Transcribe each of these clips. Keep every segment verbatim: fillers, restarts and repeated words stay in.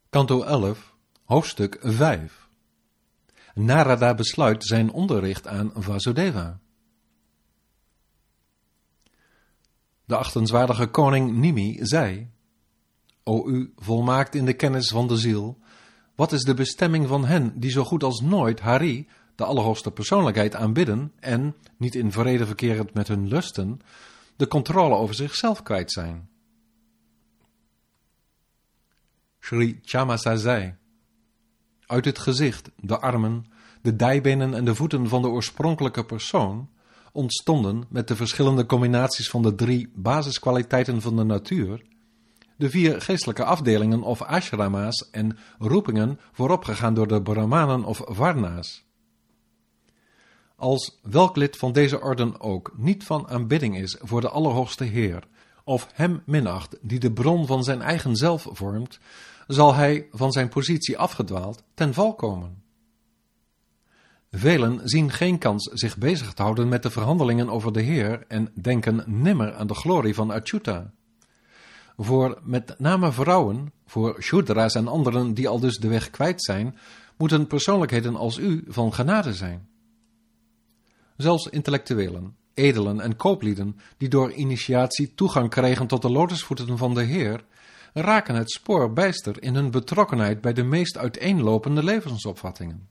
Kanto elf, hoofdstuk vijf. Narada besluit zijn onderricht aan Vasudeva. De achtenswaardige koning Nimi zei: O u, volmaakt in de kennis van de ziel, wat is de bestemming van hen die zo goed als nooit Hari, de allerhoogste persoonlijkheid, aanbidden en, niet in vrede verkerend met hun lusten, de controle over zichzelf kwijt zijn? Sri Chamasa zei: Uit het gezicht, de armen, de dijbenen en de voeten van de oorspronkelijke persoon ontstonden, met de verschillende combinaties van de drie basiskwaliteiten van de natuur, de vier geestelijke afdelingen of ashrama's en roepingen vooropgegaan door de brahmanen of varna's. Als welk lid van deze orden ook niet van aanbidding is voor de Allerhoogste Heer, of hem minacht die de bron van zijn eigen zelf vormt, zal hij van zijn positie afgedwaald ten val komen. Velen zien geen kans zich bezig te houden met de verhandelingen over de Heer en denken nimmer aan de glorie van Achyuta. Voor met name vrouwen, voor Shudras en anderen die al dus de weg kwijt zijn, moeten persoonlijkheden als u van genade zijn. Zelfs intellectuelen, edelen en kooplieden die door initiatie toegang krijgen tot de lotusvoeten van de Heer, raken het spoor bijster in hun betrokkenheid bij de meest uiteenlopende levensopvattingen.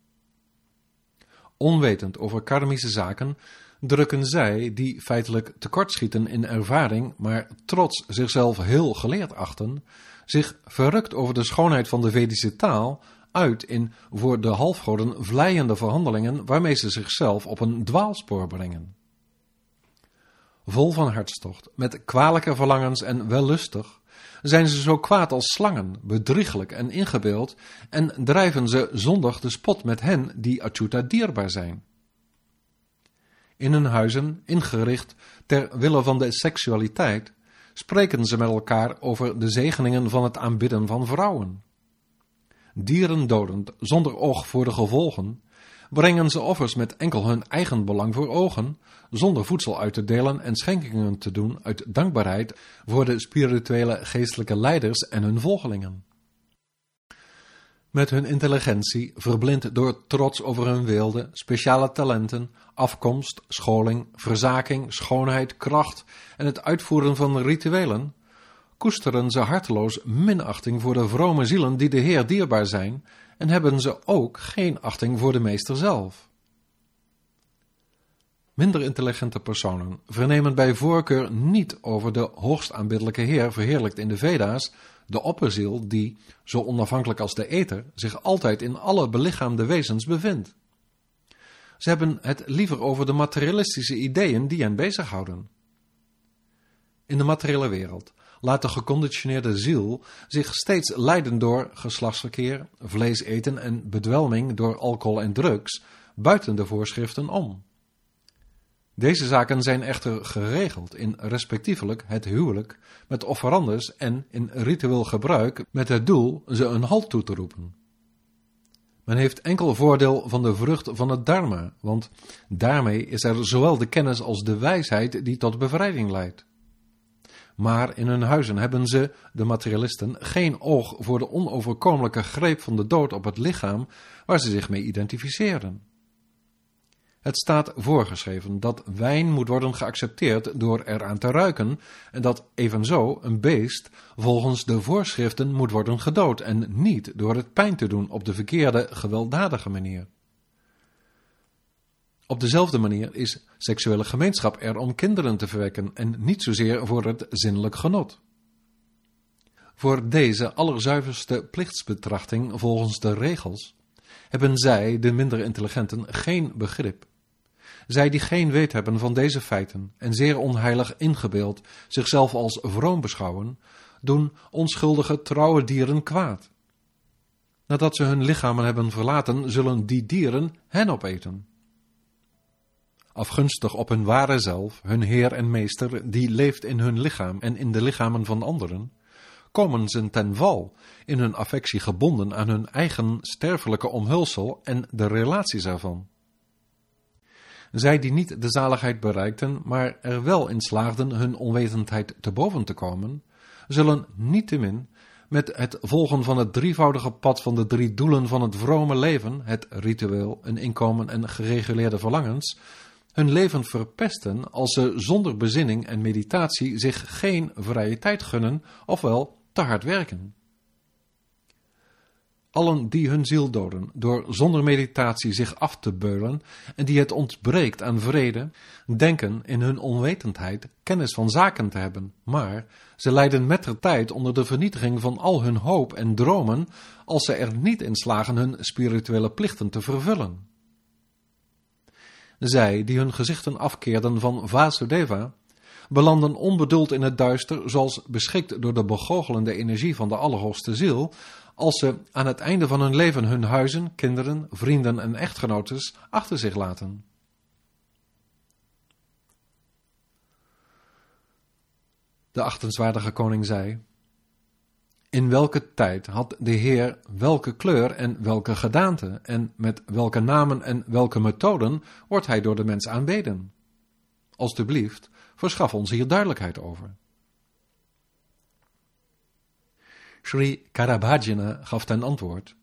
Onwetend over karmische zaken drukken zij, die feitelijk tekortschieten in ervaring, maar trots zichzelf heel geleerd achten, zich verrukt over de schoonheid van de Vedische taal uit in voor de halfgoden vleiende verhandelingen waarmee ze zichzelf op een dwaalspoor brengen. Vol van hartstocht, met kwalijke verlangens en wellustig, zijn ze zo kwaad als slangen, bedrieglijk en ingebeeld, en drijven ze zondig de spot met hen die Achyuta dierbaar zijn. In hun huizen, ingericht ter wille van de seksualiteit, spreken ze met elkaar over de zegeningen van het aanbidden van vrouwen. Dierendodend, zonder oog voor de gevolgen, brengen ze offers met enkel hun eigen belang voor ogen, zonder voedsel uit te delen en schenkingen te doen uit dankbaarheid voor de spirituele geestelijke leiders en hun volgelingen. Met hun intelligentie, verblind door trots over hun weelde, speciale talenten, afkomst, scholing, verzaking, schoonheid, kracht en het uitvoeren van rituelen, koesteren ze harteloos minachting voor de vrome zielen die de Heer dierbaar zijn en hebben ze ook geen achting voor de meester zelf. Minder intelligente personen vernemen bij voorkeur niet over de hoogst aanbiddelijke Heer verheerlijkt in de Veda's, de opperziel die, zo onafhankelijk als de ether, zich altijd in alle belichaamde wezens bevindt. Ze hebben het liever over de materialistische ideeën die hen bezighouden. In de materiële wereld laat de geconditioneerde ziel zich steeds leiden door geslachtsverkeer, vlees eten en bedwelming door alcohol en drugs buiten de voorschriften om. Deze zaken zijn echter geregeld in respectievelijk het huwelijk met offerandes en in ritueel gebruik met het doel ze een halt toe te roepen. Men heeft enkel voordeel van de vrucht van het dharma, want daarmee is er zowel de kennis als de wijsheid die tot bevrijding leidt. Maar in hun huizen hebben ze, de materialisten, geen oog voor de onoverkomelijke greep van de dood op het lichaam waar ze zich mee identificeren. Het staat voorgeschreven dat wijn moet worden geaccepteerd door eraan te ruiken en dat evenzo een beest volgens de voorschriften moet worden gedood en niet door het pijn te doen op de verkeerde, gewelddadige manier. Op dezelfde manier is seksuele gemeenschap er om kinderen te verwekken en niet zozeer voor het zinnelijk genot. Voor deze allerzuiverste plichtsbetrachting volgens de regels hebben zij, de minder intelligenten, geen begrip. Zij die geen weet hebben van deze feiten en zeer onheilig ingebeeld zichzelf als vroom beschouwen, doen onschuldige trouwe dieren kwaad. Nadat ze hun lichamen hebben verlaten, zullen die dieren hen opeten. Afgunstig op hun ware zelf, hun Heer en Meester, die leeft in hun lichaam en in de lichamen van anderen, komen ze ten val, in hun affectie gebonden aan hun eigen sterfelijke omhulsel en de relaties ervan. Zij die niet de zaligheid bereikten, maar er wel in slaagden hun onwetendheid te boven te komen, zullen niettemin met het volgen van het drievoudige pad van de drie doelen van het vrome leven, het ritueel, een inkomen en gereguleerde verlangens, hun leven verpesten als ze zonder bezinning en meditatie zich geen vrije tijd gunnen, ofwel te hard werken. Allen die hun ziel doden door zonder meditatie zich af te beulen en die het ontbreekt aan vrede, denken in hun onwetendheid kennis van zaken te hebben, maar ze lijden mettertijd onder de vernietiging van al hun hoop en dromen als ze er niet in slagen hun spirituele plichten te vervullen. Zij die hun gezichten afkeerden van Vasudeva, belanden onbedoeld in het duister zoals beschikt door de begoochelende energie van de Allerhoogste Ziel, als ze aan het einde van hun leven hun huizen, kinderen, vrienden en echtgenotes achter zich laten. De achtenswaardige koning zei: in welke tijd had de Heer welke kleur en welke gedaante, en met welke namen en welke methoden wordt hij door de mens aanbeden? Alsjeblieft, verschaf ons hier duidelijkheid over. Sri Karabhajana gaf ten antwoord: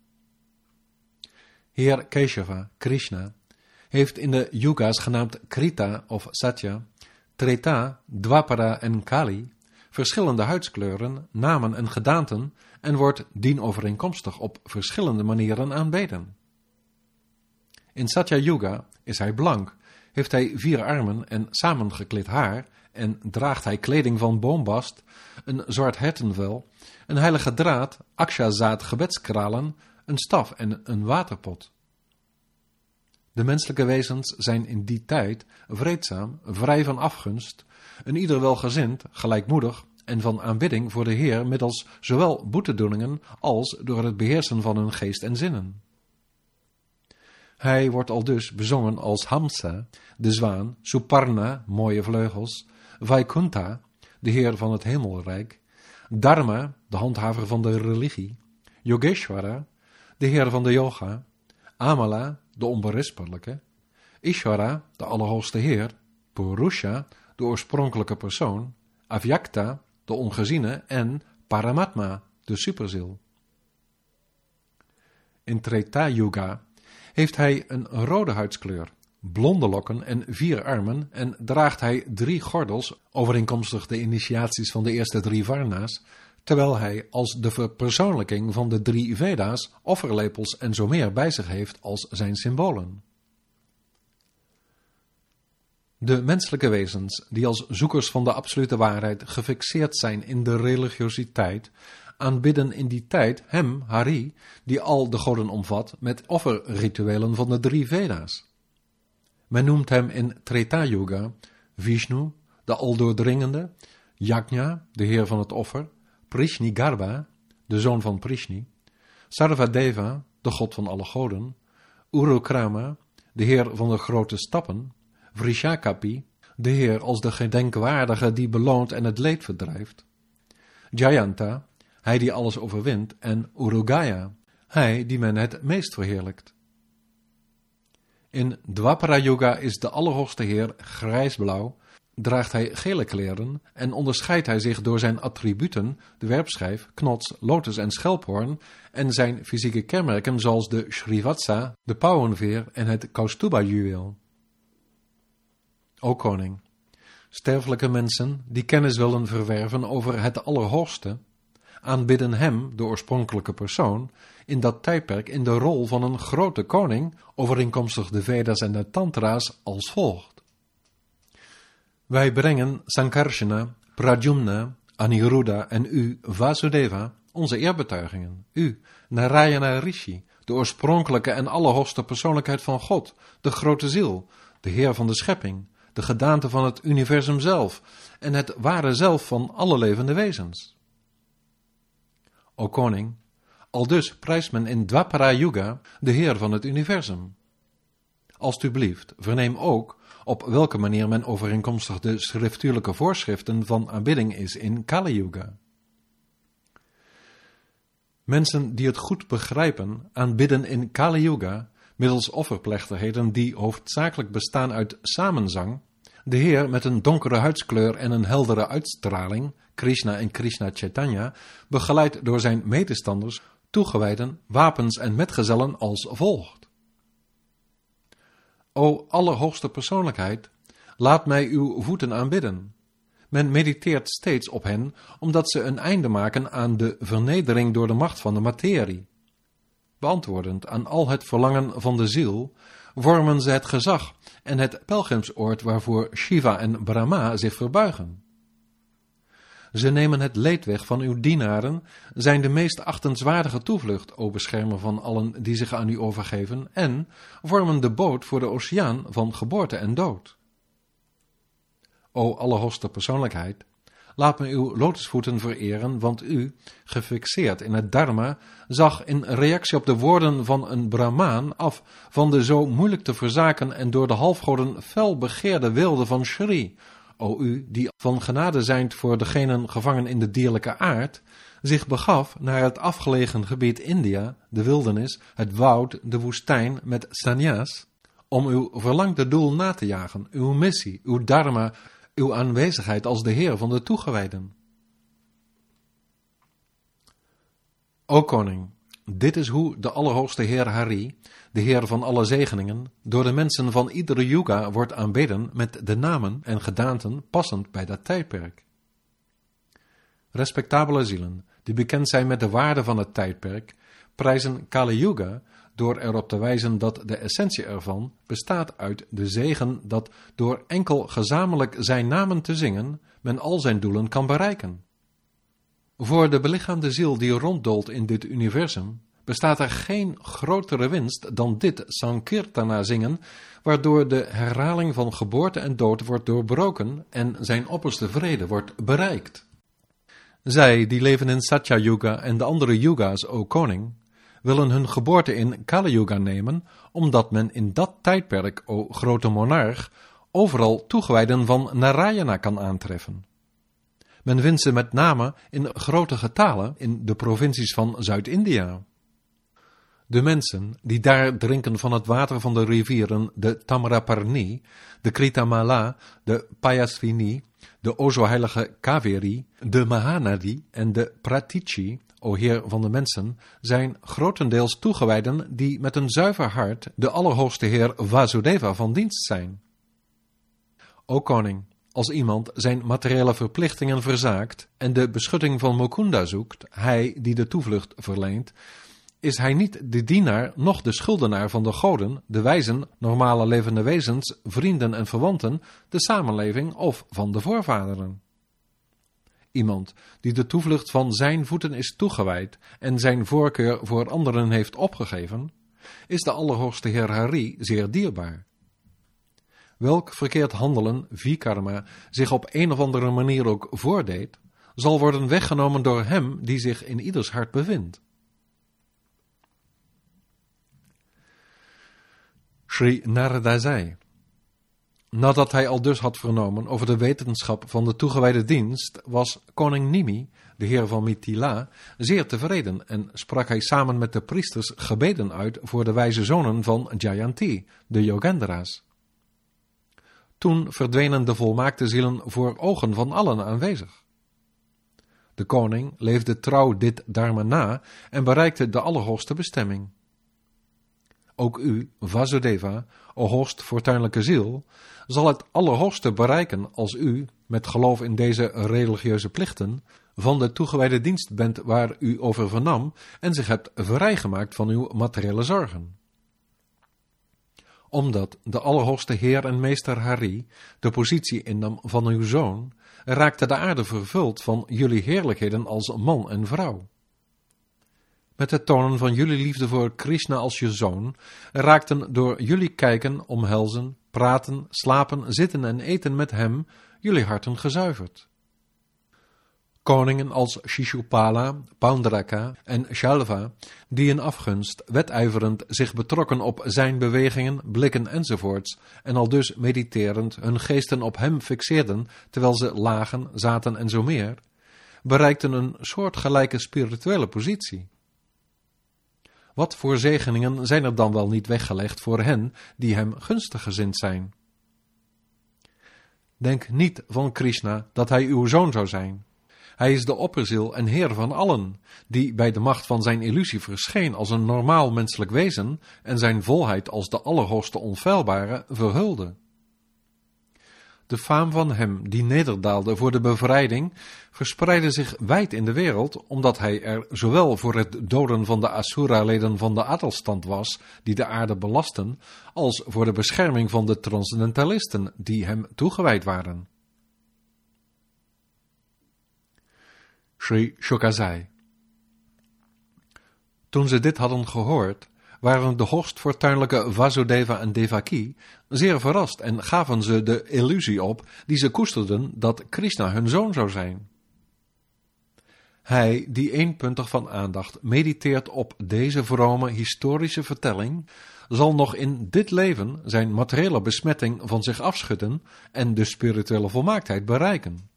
Heer Keshava, Krishna, heeft in de yuga's genaamd Krita of Satya, Treta, Dwapara en Kali verschillende huidskleuren, namen en gedaanten en wordt dienovereenkomstig op verschillende manieren aanbeden. In Satya Yuga is hij blank, heeft hij vier armen en samengekleed haar en draagt hij kleding van boombast, een zwart hertenvel, een heilige draad, akshazaad gebedskralen, een staf en een waterpot. De menselijke wezens zijn in die tijd vreedzaam, vrij van afgunst, een ieder welgezind, gelijkmoedig en van aanbidding voor de Heer middels zowel boetedoeningen als door het beheersen van hun geest en zinnen. Hij wordt aldus bezongen als Hamsa, de zwaan, Suparna, mooie vleugels, Vaikuntha, de Heer van het hemelrijk, Dharma, de handhaver van de religie, Yogeshwara, de Heer van de yoga, Amala, de onberispelijke, Ishvara, de Allerhoogste Heer, Purusha, de oorspronkelijke persoon, Avyakta, de ongeziene, en Paramatma, de superziel. In Treta Yuga heeft hij een rode huidskleur, blonde lokken en vier armen en draagt hij drie gordels, overeenkomstig de initiaties van de eerste drie varna's, terwijl hij als de verpersoonlijking van de drie Veda's offerlepels en zo meer bij zich heeft als zijn symbolen. De menselijke wezens, die als zoekers van de absolute waarheid gefixeerd zijn in de religiositeit, aanbidden in die tijd hem, Hari, die al de goden omvat, met offerrituelen van de drie Veda's. Men noemt hem in Treta Yuga Vishnu, de aldoordringende, Yajna, de heer van het offer, Prishni Garba, de zoon van Prishni, Sarvadeva, de god van alle goden, Urukrama, de heer van de grote stappen, Vrishakapi, de heer als de gedenkwaardige die beloont en het leed verdrijft, Jayanta, hij die alles overwint, en Urugaya, hij die men het meest verheerlijkt. In Dwapara Yuga is de Allerhoogste Heer grijsblauw, draagt hij gele kleren en onderscheidt hij zich door zijn attributen, de werpschijf, knots, lotus en schelphoorn, en zijn fysieke kenmerken zoals de Srivatsa, de pauwenveer en het Kaustuba-juweel. O koning, sterfelijke mensen die kennis willen verwerven over het Allerhoogste, aanbidden hem, de oorspronkelijke persoon, in dat tijdperk in de rol van een grote koning, overeenkomstig de Veda's en de Tantra's, als volgt. Wij brengen Sankarsana, Pradyumna, Aniruddha en u, Vasudeva, onze eerbetuigingen. U, Narayana Rishi, de oorspronkelijke en allerhoogste persoonlijkheid van God, de grote ziel, de Heer van de schepping, de gedaante van het universum zelf en het ware zelf van alle levende wezens. O koning, aldus prijst men in Dwapara Yuga de Heer van het universum. Alsjeblieft, verneem ook op welke manier men overeenkomstig de schriftuurlijke voorschriften van aanbidding is in Kali Yuga. Mensen die het goed begrijpen, aanbidden in Kali Yuga middels offerplechtigheden die hoofdzakelijk bestaan uit samenzang, De Heer met een donkere huidskleur en een heldere uitstraling, Krishna en Krishna Chaitanya, begeleid door zijn medestanders, toegewijden, wapens en metgezellen als volgt. O allerhoogste persoonlijkheid, laat mij uw voeten aanbidden. Men mediteert steeds op hen, omdat ze een einde maken aan de vernedering door de macht van de materie. Beantwoordend aan al het verlangen van de ziel, vormen ze het gezag en het pelgrimsoord waarvoor Shiva en Brahma zich verbuigen. Ze nemen het leed weg van uw dienaren, zijn de meest achtenswaardige toevlucht, o beschermer van allen die zich aan u overgeven, en vormen de boot voor de oceaan van geboorte en dood. O allerhoogste persoonlijkheid, laat me uw lotusvoeten vereren, want u, gefixeerd in het dharma, zag in reactie op de woorden van een Brahmaan af van de zo moeilijk te verzaken en door de halfgoden fel begeerde wilde van Shri. O u, die van genade zijnd voor degenen gevangen in de dierlijke aard, zich begaf naar het afgelegen gebied India, de wildernis, het woud, de woestijn met sannyas, om uw verlangde doel na te jagen, uw missie, uw dharma, uw aanwezigheid als de Heer van de toegewijden. O koning, dit is hoe de Allerhoogste Heer Hari, de Heer van alle zegeningen, door de mensen van iedere yuga wordt aanbeden met de namen en gedaanten passend bij dat tijdperk. Respectabele zielen, die bekend zijn met de waarde van het tijdperk, prijzen Kali Yuga door erop te wijzen dat de essentie ervan bestaat uit de zegen dat door enkel gezamenlijk zijn namen te zingen men al zijn doelen kan bereiken. Voor de belichaamde ziel die ronddolt in dit universum bestaat er geen grotere winst dan dit Sankirtana zingen, waardoor de herhaling van geboorte en dood wordt doorbroken en zijn opperste vrede wordt bereikt. Zij die leven in Satya Yuga en de andere yuga's, o koning, willen hun geboorte in Kali Yuga nemen, omdat men in dat tijdperk, o grote monarch, overal toegewijden van Narayana kan aantreffen. Men vindt ze met name in grote getalen in de provincies van Zuid-India. De mensen die daar drinken van het water van de rivieren de Tamraparni, de Kritamala, de Payasvini, de o zo heilige Kaveri, de Mahanadi en de Pratichi, o Heer van de mensen, zijn grotendeels toegewijden die met een zuiver hart de Allerhoogste Heer Vasudeva van dienst zijn. O koning, als iemand zijn materiële verplichtingen verzaakt en de beschutting van Mukunda zoekt, hij die de toevlucht verleent, is hij niet de dienaar, noch de schuldenaar van de goden, de wijzen, normale levende wezens, vrienden en verwanten, de samenleving of van de voorvaderen. Iemand die de toevlucht van zijn voeten is toegewijd en zijn voorkeur voor anderen heeft opgegeven, is de Allerhoogste Heer Hari zeer dierbaar. Welk verkeerd handelen, vikarma, zich op een of andere manier ook voordeed, zal worden weggenomen door hem die zich in ieders hart bevindt. Sri Narada zei: nadat hij al dus had vernomen over de wetenschap van de toegewijde dienst, was koning Nimi, de heer van Mithila, zeer tevreden en sprak hij samen met de priesters gebeden uit voor de wijze zonen van Jayanti, de Yogendra's. Toen verdwenen de volmaakte zielen voor ogen van allen aanwezig. De koning leefde trouw dit dharma na en bereikte de allerhoogste bestemming. Ook u, Vasudeva, o hoogst fortuinlijke ziel, zal het allerhoogste bereiken als u, met geloof in deze religieuze plichten, van de toegewijde dienst bent waar u over vernam en zich hebt vrijgemaakt van uw materiële zorgen. Omdat de Allerhoogste Heer en Meester Hari de positie innam van uw zoon, raakte de aarde vervuld van jullie heerlijkheden als man en vrouw. Met het tonen van jullie liefde voor Krishna als je zoon, raakten door jullie kijken, omhelzen, praten, slapen, zitten en eten met hem jullie harten gezuiverd. Koningen als Shishupala, Paundraka en Shalva, die in afgunst, wedijverend zich betrokken op zijn bewegingen, blikken enzovoorts, en al dus mediterend hun geesten op hem fixeerden, terwijl ze lagen, zaten en zo meer, bereikten een soortgelijke spirituele positie. Wat voor zegeningen zijn er dan wel niet weggelegd voor hen die hem gunstig gezind zijn? Denk niet van Krishna dat hij uw zoon zou zijn. Hij is de opperziel en heer van allen, die bij de macht van zijn illusie verscheen als een normaal menselijk wezen en zijn volheid als de allerhoogste onfeilbare verhulde. De faam van hem die nederdaalde voor de bevrijding verspreidde zich wijd in de wereld, omdat hij er zowel voor het doden van de Asura-leden van de adelstand was, die de aarde belasten, als voor de bescherming van de transcendentalisten die hem toegewijd waren. Sri Shuka zei: Toen ze dit hadden gehoord, waren de hoogst fortuinlijke Vasudeva en Devaki zeer verrast en gaven ze de illusie op die ze koesterden dat Krishna hun zoon zou zijn. Hij die eenpuntig van aandacht mediteert op deze vrome historische vertelling, zal nog in dit leven zijn materiële besmetting van zich afschudden en de spirituele volmaaktheid bereiken.